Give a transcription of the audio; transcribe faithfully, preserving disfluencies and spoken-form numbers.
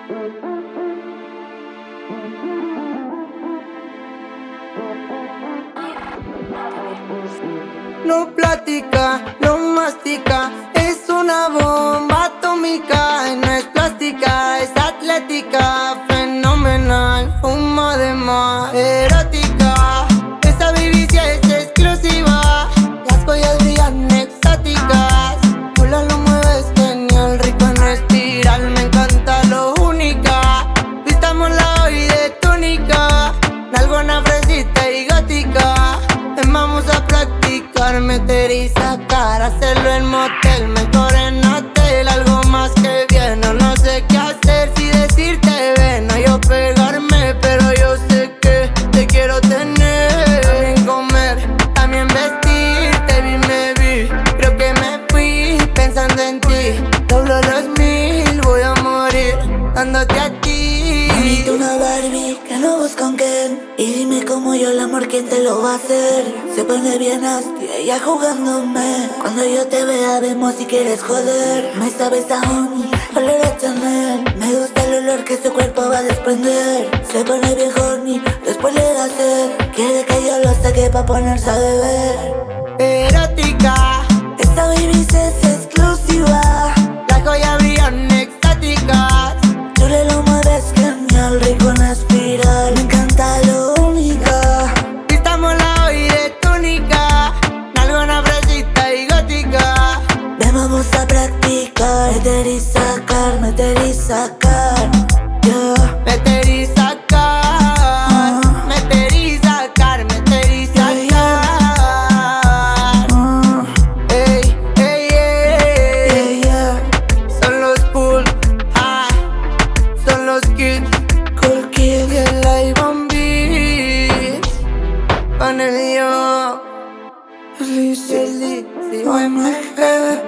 No platica, no mastica, es una bomba atómica. No es plástica, es atlética, fenomenal, fuma de más, erótica. Esta vivicia es exclusiva, las joyas brillan exóticas. Hola, lo mueves genial, rico en respirar, me encanta lo única. Vistámosla hoy de túnica, nalgona fresita y gótica. Vamos a practicar, meter y sacar, hacerlo en motel, mejor en hotel. Algo más que bien, no, no sé qué hacer, si decirte ven o yo pegarme. Pero yo sé que te quiero tener, también comer, también vestir. Te vi, me vi, creo que me fui pensando en ti. Doblo los mil, voy a morir dándote a ti. Necesito una Barbie que no busca un Ken. Y dime como yo el amor, ¿quién te lo va a hacer? Se pone bien así, ella jugándome. Cuando yo te vea vemos si quieres joder. Me sabes a honey, olor a Chanel. Me gusta el olor que su cuerpo va a desprender. Se pone bien horny, después le da sed. Quiere que yo lo saque pa' ponerse a beber. Erótica, esta baby es exclusiva, las joyas brillan extáticas. tú le lo mueves genial, rico en espiral. Me encanta lo única. Vistámosla hoy de túnica, nalgona fresita y gótica. Ven, vamos a practicar, meter y sacar, meter y sacar, yeah. Meter y sacar, uh, meter y sacar, meter y sacar. yeah, yeah. Uh, Ey, ey, ey, yeah, yeah. son los cool, ah, son los kids. Cool kids, Y el Ivan Beats, con el yo, Lizzy, el Lizzy, O M G.